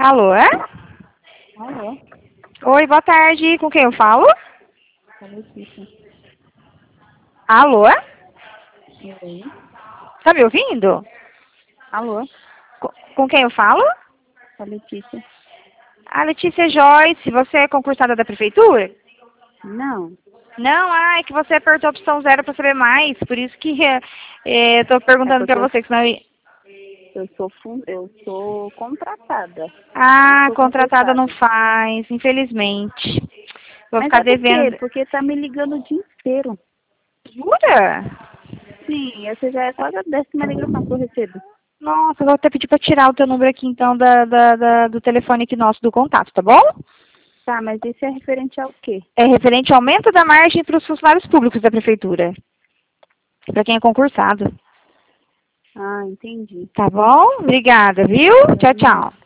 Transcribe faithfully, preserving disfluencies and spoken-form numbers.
Alô, é? Alô? Oi, boa tarde. Com quem eu falo? A Letícia. Alô, é? Oi? Tá me ouvindo? Alô? Co- Com quem eu falo? A Letícia. A Letícia Joyce. Você é concursada da prefeitura? Não. Não, ah, é que você apertou a opção zero para saber mais. Por isso que é, é, eu tô É perguntando porque para eu, você, que senão eu... eu sou fun, eu sou contratada. Não Ah, sou contratada não concursada. faz, infelizmente. Vou Mas ficar é por quê? devendo. Porque tá me ligando o dia inteiro. Jura? Sim, essa já é quase a décima ligação que eu recebo. Nossa, eu vou até pedir para tirar o teu número aqui, então, da, da, da- do telefone aqui nosso, do contato, tá bom? Tá, mas isso é referente ao quê? É referente ao aumento da margem para os funcionários públicos da prefeitura. Para quem é concursado. Ah, entendi. Tá bom? Obrigada, viu? Tchau, tchau.